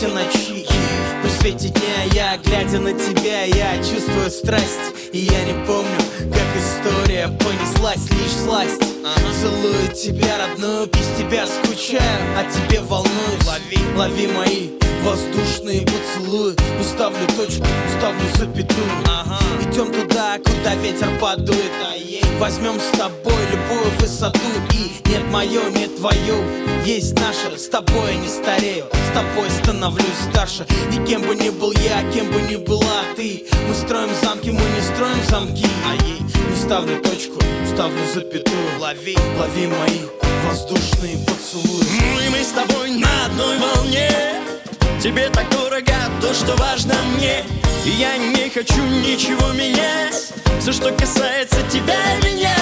свете ночи, при свете дня я, глядя на тебя, я чувствую страсть. И я не помню, как история понеслась, лишь сласть. Целую тебя, родную, без тебя скучаю, о тебе волнуюсь. Лови мои воздушные поцелуи. Не ставлю точку, ставлю запятую. Идем туда, куда ветер подует. Возьмем с тобой любую высоту. И нет мое, нет твое, есть наше. С тобой я не старею, с тобой становлюсь старше. И кем бы ни был я, кем бы ни была ты, мы строим замки, мы не строим замки. Не ставлю точку, ставлю запятую. Лови мои воздушные поцелуи. И мы с тобой на одной волне. Тебе так дорого то, что важно мне. И я не хочу ничего менять. Все, что касается тебя и меня.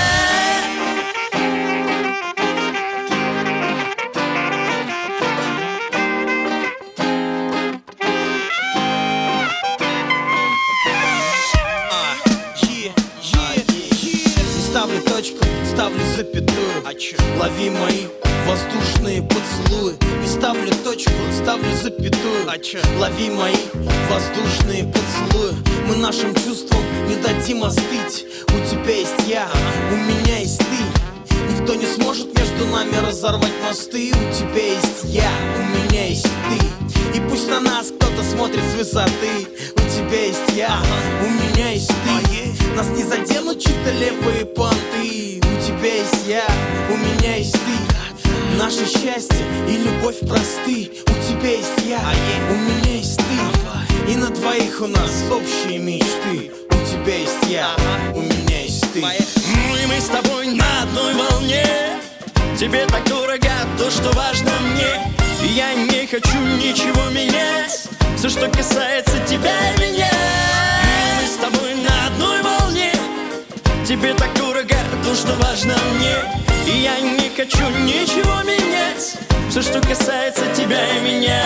Ставлю точку, ставлю запятую. Лови мои воздушные поцелуи. Не ставлю точку, ставлю запятую. Лови мои воздушные поцелуи. Мы нашим чувствам не дадим остыть. У тебя есть я, у меня есть ты. Никто не сможет между нами разорвать мосты. У тебя есть я, у меня есть ты. И пусть на нас кто-то смотрит с высоты. У тебя есть я, у меня есть ты. Нас не заденут чьи-то левые понты. У тебя есть я, у меня есть ты. Наше счастье и любовь просты. У тебя есть я, у меня есть ты. И на двоих у нас общие мечты. У тебя есть я, у меня есть ты. И мы с тобой на одной волне. Тебе так дорого то, что важно мне. И я не хочу ничего менять. Все, что касается тебя и меня. Мы с тобой на одной волне. Тебе так дорого то, что важно мне. И я не хочу ничего менять. Все, что касается тебя и меня.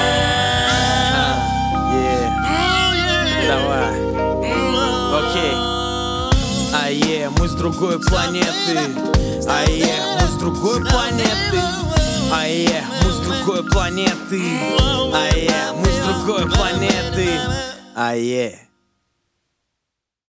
Давай. Окей. Мы с другой планеты. Мы с другой планеты. Мы с другой планеты. Мы с другой планеты.